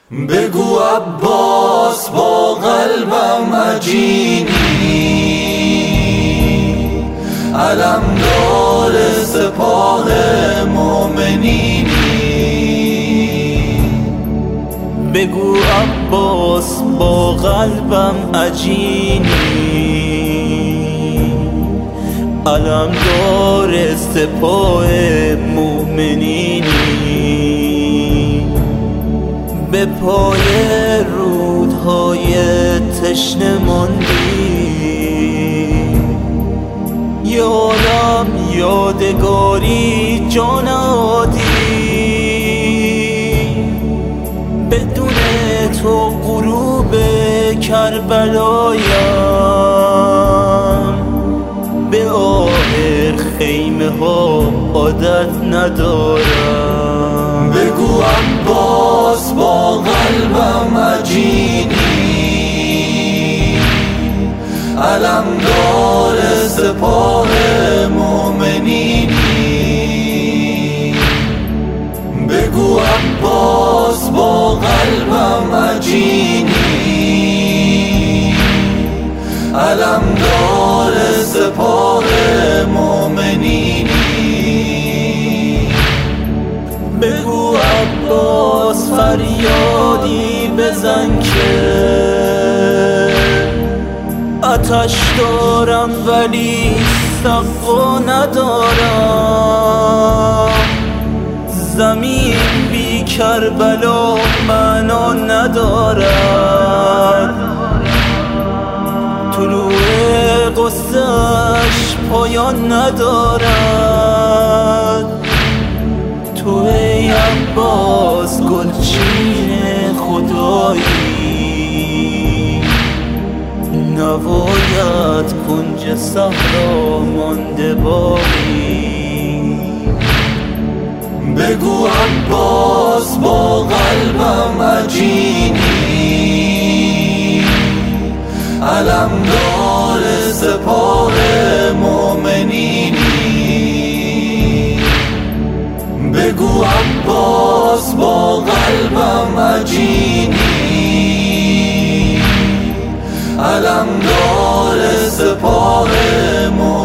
بگو عباس با قلبم عجینی، علمدار سپاه مومنینی. بگو عباس با قلبم عجینی، علمدار سپاه مومنینی. به پای رودهای تشنه ماندی، یه عالم یادگاری جا نهادی. بدون تو غروب کربلایم، به آخر خیمه ها عادت ندارم. بگو عباس با قلبم عجینی، علمدار سپاه مومنینی. بگو عباس با قلبم عجینی، علمدار سپاه مومنینی. بگو عباس فریادی بزن که آتش دارم ولی سقا ندارم. زمین بی کربلا معنا ندارد، طلوع قصه‌اش پایان ندارد. تو ای عباس گلچین خدایی، نوایت کنج صحرا مانده باقی. بگو عباس با قلبم عجینی، علمدار سپاه مومنینی. بگو عباس با قلبم عجینی، علمدار سپاه مومنینی.